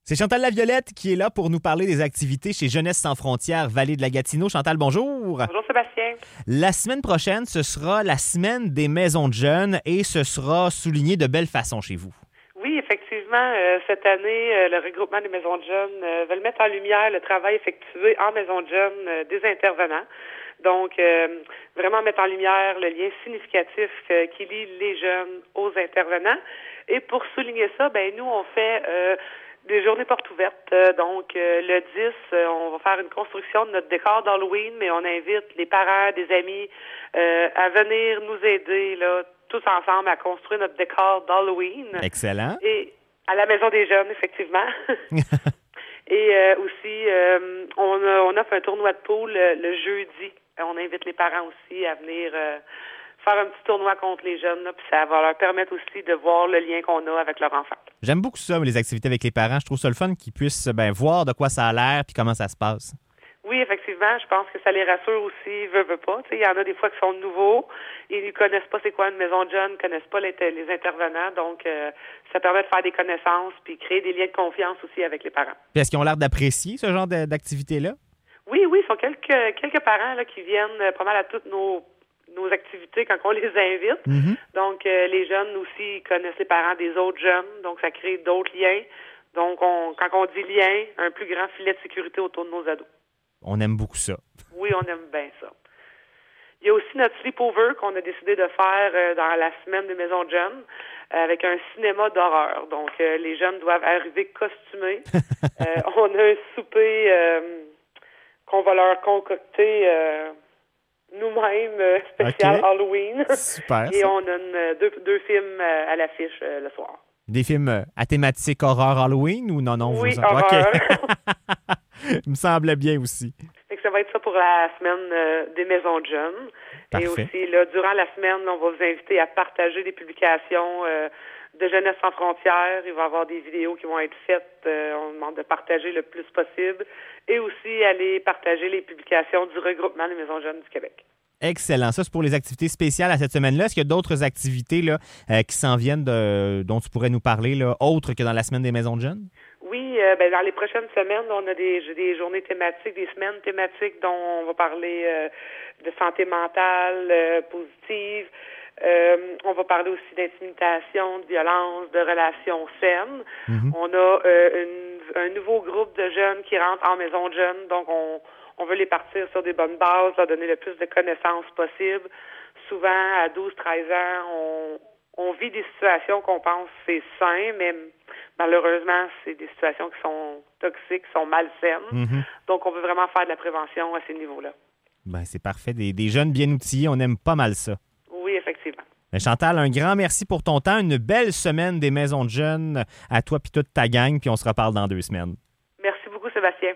C'est Chantal Laviolette qui est là pour nous parler des activités chez Jeunesse sans frontières, Vallée de la Gatineau. Chantal, bonjour. Bonjour Sébastien. La semaine prochaine, ce sera la semaine des maisons de jeunes et ce sera souligné de belle façon chez vous. Oui, effectivement, cette année, le regroupement des maisons de jeunes veulent mettre en lumière le travail effectué en maison de jeunes des intervenants. Donc, vraiment mettre en lumière le lien significatif qui lie les jeunes aux intervenants. Et pour souligner ça, nous, on fait des journées portes ouvertes. Donc, le 10, on va faire une construction de notre décor d'Halloween, mais on invite les parents, des amis à venir nous aider, là, tous ensemble à construire notre décor d'Halloween. Excellent. Et à la Maison des jeunes, effectivement. Et aussi, on offre un tournoi de pool le jeudi. On invite les parents aussi à venir faire un petit tournoi contre les jeunes, là, puis ça va leur permettre aussi de voir le lien qu'on a avec leur enfant. J'aime beaucoup ça, les activités avec les parents. Je trouve ça le fun qu'ils puissent voir de quoi ça a l'air puis comment ça se passe. Oui, effectivement, je pense que ça les rassure aussi, veut pas. Il y en a des fois qui sont nouveaux, ils ne connaissent pas c'est quoi une maison de jeunes, ne connaissent pas les intervenants, donc ça permet de faire des connaissances puis créer des liens de confiance aussi avec les parents. Puis est-ce qu'ils ont l'air d'apprécier ce genre d'activité-là? Oui, il y a quelques parents là, qui viennent pas mal à toutes nos activités quand on les invite. Mm-hmm. Donc, les jeunes aussi connaissent les parents des autres jeunes, donc ça crée d'autres liens. Donc, quand on dit lien, un plus grand filet de sécurité autour de nos ados. On aime beaucoup ça. Oui, on aime bien ça. Il y a aussi notre sleepover qu'on a décidé de faire dans la semaine des maisons de jeunes avec un cinéma d'horreur. Donc, les jeunes doivent arriver costumés. On a un souper qu'on va leur concocter nous-mêmes spécial Okay. Halloween. Super. Et on a deux films à l'affiche le soir. Des films à thématique horreur Halloween ou non? Oui, vous... horreur. OK. Il me semblait bien aussi. Fait que ça va être ça pour la semaine des maisons de jeunes. Parfait. Et aussi, là, durant la semaine, on va vous inviter à partager des publications de Jeunesse sans frontières. Il va y avoir des vidéos qui vont être faites. On demande de partager le plus possible. Et aussi, aller partager les publications du regroupement des maisons de jeunes du Québec. Excellent. Ça, c'est pour les activités spéciales à cette semaine-là. Est-ce qu'il y a d'autres activités là, qui s'en viennent dont tu pourrais nous parler, là, autres que dans la semaine des maisons de jeunes? Oui, dans les prochaines semaines, on a des journées thématiques, des semaines thématiques dont on va parler de santé mentale positive. On va parler aussi d'intimidation, de violence, de relations saines. Mm-hmm. On a un nouveau groupe de jeunes qui rentrent en maison de jeunes, donc on veut les partir sur des bonnes bases, leur donner le plus de connaissances possible. Souvent, à 12-13 ans, on vit des situations qu'on pense c'est sain, mais malheureusement, c'est des situations qui sont toxiques, qui sont malsaines. Mm-hmm. Donc, on veut vraiment faire de la prévention à ces niveaux-là. C'est parfait. Des jeunes bien outillés, on aime pas mal ça. Oui, effectivement. Chantal, un grand merci pour ton temps. Une belle semaine des maisons de jeunes à toi puis toute ta gang, puis on se reparle dans 2 semaines. Merci beaucoup, Sébastien.